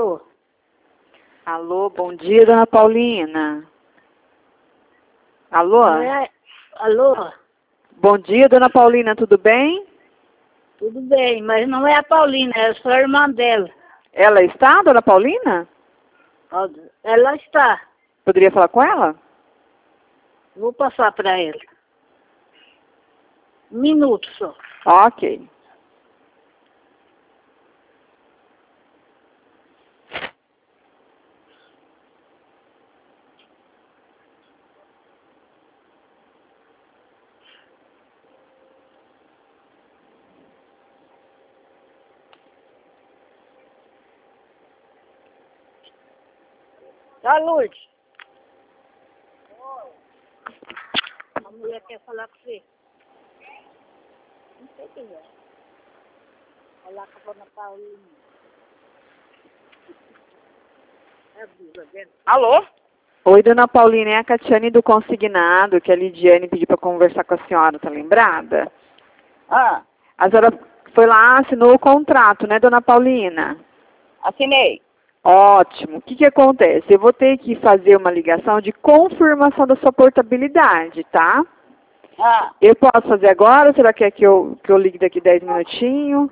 Alô? Alô, bom dia, dona Paulina. Alô? Alô? Bom dia, dona Paulina, tudo bem? Tudo bem, mas não é a Paulina, é só a irmã dela. Ela está, dona Paulina? Ela está. Poderia falar com ela? Vou passar para ela. Um minuto só. Ok. Tá, Lourdes? A mulher quer falar com você. Não sei quem é. Falar com a dona Paulina. É a blusa dela. Alô? Oi, dona Paulina, é a Catiane do Consignado, que a Lidiane pediu para conversar com a senhora, tá lembrada? Ah, A senhora foi lá, assinou o contrato, né, dona Paulina? assinei. Ótimo. O que que acontece? Eu vou ter que fazer uma ligação de confirmação da sua portabilidade, tá? Ah, Eu posso fazer agora? Ou será que é que eu ligue daqui 10 minutinhos?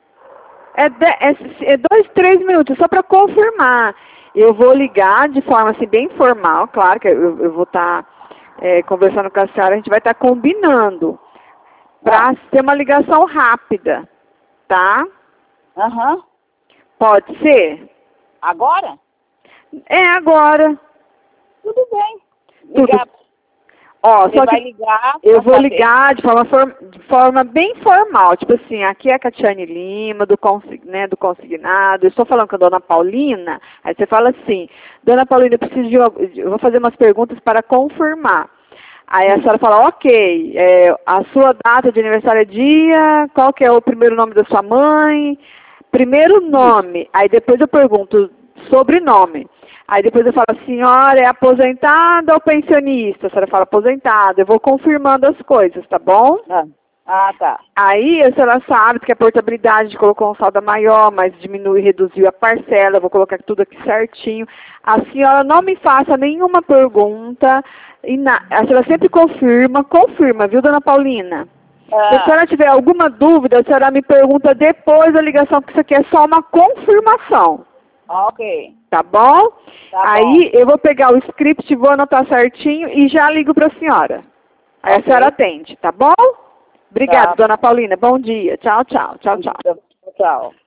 É 2, 3 minutos, só para confirmar. Eu vou ligar de forma assim, bem formal, claro que eu vou estar conversando com a senhora, a gente vai estar combinando para ter uma ligação rápida, tá? aham. Pode ser? Agora? É agora. Tudo bem. Tudo. Ligar. Ó, Você só vai que ligar. eu pra vou saber. ligar de forma bem formal, tipo assim, aqui é a Catiane Lima, do Consignado, eu estou falando com a dona Paulina, aí você fala assim, dona Paulina, eu vou fazer umas perguntas para confirmar. Aí a senhora fala, ok, a sua data de aniversário é dia, qual que é o primeiro nome da sua mãe, primeiro nome, aí depois eu pergunto sobrenome. Aí depois eu falo, a senhora é aposentada ou pensionista? A senhora fala aposentada. Eu vou confirmando as coisas, tá bom? Tá. Aí a senhora sabe que a portabilidade a gente colocou um saldo maior, mas reduziu a parcela, eu vou colocar tudo aqui certinho. A senhora não me faça nenhuma pergunta, a senhora sempre confirma, viu, dona Paulina? Se a senhora tiver alguma dúvida, a senhora me pergunta depois da ligação, porque isso aqui é só uma confirmação. Ok. Tá bom? Tá Aí eu vou pegar o script, vou anotar certinho e já ligo para a senhora. Aí a senhora atende, tá bom? Obrigada, Tá. dona Paulina. Bom dia. Tchau, tchau. Tchau, tchau. Tchau.